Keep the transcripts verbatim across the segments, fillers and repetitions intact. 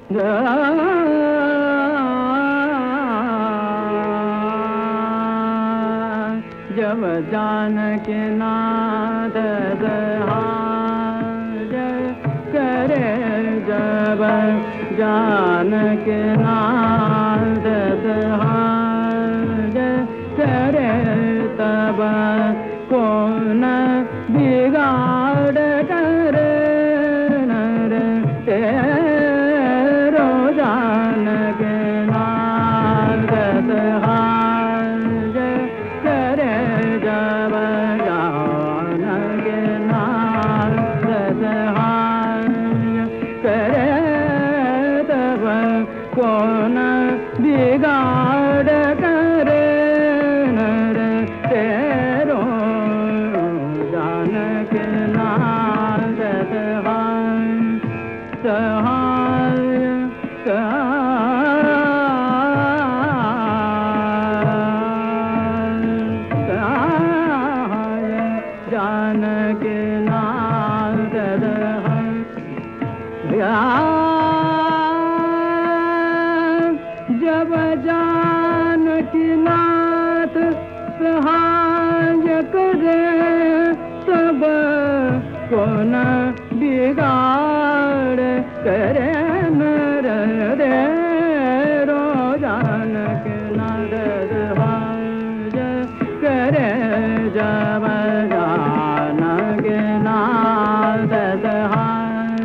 जब जानकी नाथ सहाय करे, जब जानकी नाथ सहाय करे, तब कौन बिगाड़ करे नर तेरो जानकी नाथ सहाय करे, जब जानकी नाथ सहाय करे, तब कौन बिगाड़ करे नर तेरो जानकी नाथ सहाय सहाय सहाय जानकी नाथ जब जानकी नाथ सहाय करे, तब कौन बिगाड़ करे नर तेरो जानकी नाथ सहाय करे, जब जानकी नाथ सहाय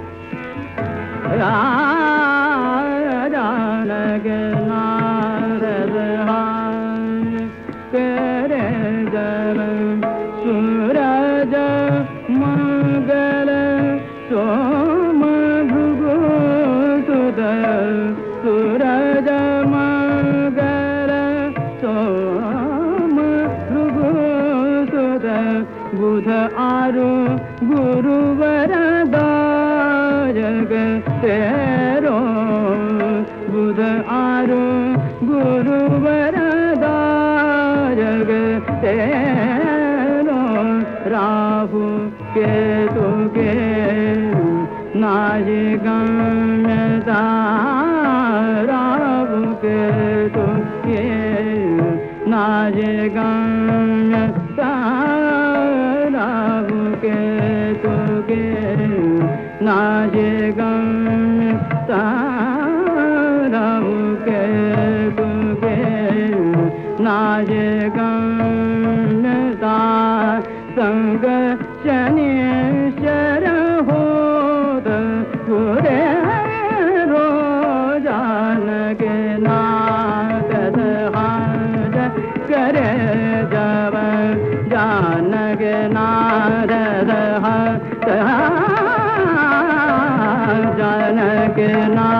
जानकी नाथ सहाय करे, जब सूरज मंगल सोम भृगु सुत, सूरज मंगल सोम भृगु सुत, बुध आरु गुरुवर दायक तेरो, बुध आरु गुरुवर दायक तेरो, राहु केतु के नाहि गम्यता, राहु केतु के नाहि गम्यता, राहु केतु के नाहि गम्यता, राहु केतु के नाहि गम्यता, संग शनीश्वर होत गुरे रो जानकी नाथ सहाय करे, जब जानकी नाथ सहाय जानकी नाथ